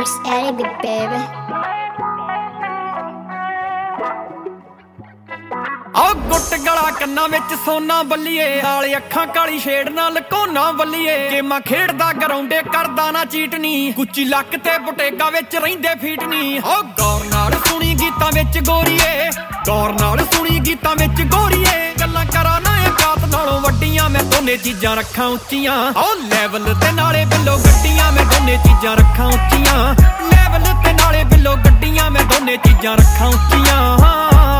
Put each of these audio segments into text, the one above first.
First Arabic, baby. ਆ ਗੁੱਟ ਗਲਾ ਕੰਨਾਂ ਵਿੱਚ ਸੋਨਾ ਬੱਲੀਏ, ਆਲੇ ਅੱਖਾਂ ਕਾਲੀ ਛੇੜ ਨਾਲ ਲਕੋਨਾ ਬੱਲੀਏ। ਗੇਮਾਂ ਖੇਡਦਾ ਗਰਾਉਂਡੇ ਕਰਦਾ ਨਾ ਚੀਟਨੀ, ਗੁੱਚੀ ਲੱਕ ਤੇ ਬੁਟੇਗਾ ਵਿੱਚ ਰਹਿੰਦੇ ਫੀਟਨੀ। ਓ ਗੌਰ ਨਾਲ ਸੁਣੀ ਗੀਤਾਂ ਵਿੱਚ ਗੋਰੀਏ, ਗੌਰ ਨਾਲ ਸੁਣੀ ਗੀਤਾਂ ਵਿੱਚ ਗੋਰੀਏ। ਗੱਲਾਂ ਕਰਾਂ ਨਾ ਔਕਾਤ ਨਾਲੋਂ ਵੱਡੀਆਂ, ਮੈਂ ਦੋਨੇ ਚੀਜ਼ਾਂ ਰੱਖਾਂ ਉੱਚੀਆਂ। ਓ ਲੈਵਲ ਤੇ ਨਾਲੇ ਬਿੱਲੋ ਗੱਡੀਆਂ, ਮੈਂ ਦੋਨੇ ਚੀਜ਼ਾਂ ਰੱਖਾਂ ਉੱਚੀਆਂ। ਲੈਵਲ ਤੇ ਨਾਲੇ ਬਿੱਲੋ ਗੱਡੀਆਂ, ਮੈਂ ਦੋਨੇ ਚੀਜ਼ਾਂ ਰੱਖਾਂ ਉੱਚੀਆਂ।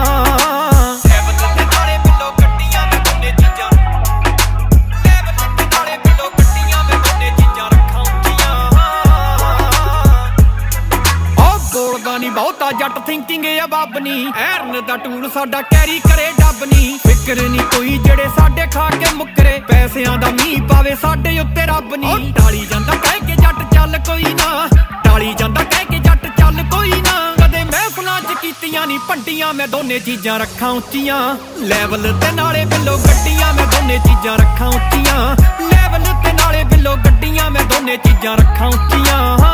ਬਹੁਤਾ ਜੱਟ ਥਿੰਕਿੰਗ ਆ ਬੱਬ ਨੀ, ਐਰਨ ਦਾ ਟੂਲ ਸਾਡਾ ਕੈਰੀ ਕਰੇ ਡੱਬ ਨੀ। ਫਿਕਰ ਨੀ ਕੋਈ ਜਿਹੜੇ ਸਾਡੇ ਖਾ ਕੇ ਮੁੱਕਰੇ, ਪੈਸਿਆਂ ਦਾ ਮੀਂਹ ਪਾਵੇ ਸਾਡੇ ਉੱਤੇ ਰੱਬ ਨੀ। ਟਾਲੀ ਜਾਂਦਾ ਕਹਿ ਕੇ ਜੱਟ ਚੱਲ ਕੋਈ ਨਾ, ਟਾਲੀ ਜਾਂਦਾ ਕਹਿ ਕੇ ਜੱਟ ਚੱਲ ਕੋਈ ਨਾ। ਕਦੇ ਮਹਿਫਲਾਂ 'ਚ ਕੀਤੀਆਂ ਨੀ ਭੰਡੀਆਂ, ਮੈਂ ਦੋਨੇ ਚੀਜ਼ਾਂ ਰੱਖਾਂ ਉੱਚੀਆਂ। ਲੈਵਲ ਤੇ ਨਾਲੇ ਬਿੱਲੋ ਗੱਡੀਆਂ, ਮੈਂ ਦੋਨੇ ਚੀਜ਼ਾਂ ਰੱਖਾਂ ਉੱਚੀਆਂ। ਲੈਵਲ ਤੇ ਨਾਲੇ ਬਿੱਲੋ ਗੱਡੀਆਂ, ਮੈਂ ਦੋਨੇ ਚੀਜ਼ਾਂ ਰੱਖਾਂ ਉੱਚੀਆਂ।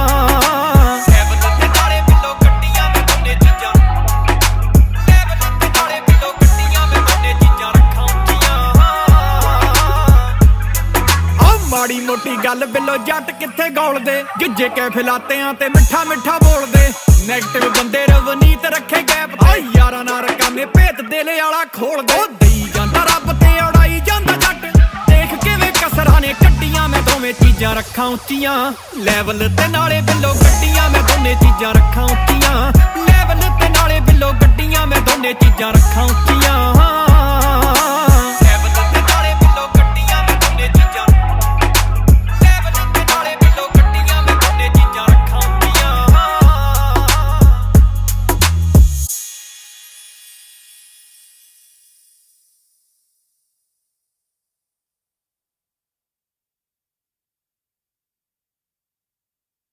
ਮਾੜੀ ਮੋਟੀ ਗੱਲ ਬਿੱਲੋ ਜੱਟ ਕਿੱਥੇ ਗੋਲਦੇ, ਗਿੱਜੇ ਕੈਫੇ ਲਾਤਿਆਂ ਤੇ ਮਿੱਠਾ ਮਿੱਠਾ ਬੋਲਦੇ। ਨੈਗੇਟਿਵ ਬੰਦੇ ਰਵਨੀਤ ਰੱਖੇ ਗੈਪ ਤੇ, ਯਾਰਾਂ ਨਾਲ ਰਕਾਨੇ ਭੇਤ ਦਿਲ ਵਾਲਾ ਖੋਲਦੇ। ਉਹ ਦੇਈ ਜਾਂਦਾ ਰੱਬ ਤੇ ਉਡਾਈ ਜਾਂਦਾ ਜੱਟ, ਦੇਖ ਕਿਵੇਂ ਕਸਰਾਂ ਨੇ ਕੱਢੀਆਂ, ਮੈਂ ਦੋਵੇਂ ਚੀਜ਼ਾਂ ਰੱਖਾਂ ਉੱਚੀਆਂ। ਲੈਵਲ ਤੇ ਨਾਲੇ ਬਿੱਲੋ ਗੱਡੀਆਂ, ਮੈਂ ਦੋਨੇ ਚੀਜ਼ਾਂ ਰੱਖਾਂ ਉੱਚੀਆਂ। ਲੈਵਲ ਤੇ ਨਾਲੇ ਬਿੱਲੋ ਗੱਡੀਆਂ, ਮੈਂ ਦੋਨੇ ਚੀਜ਼ਾਂ ਰੱਖਾਂ ਉੱਚੀਆਂ।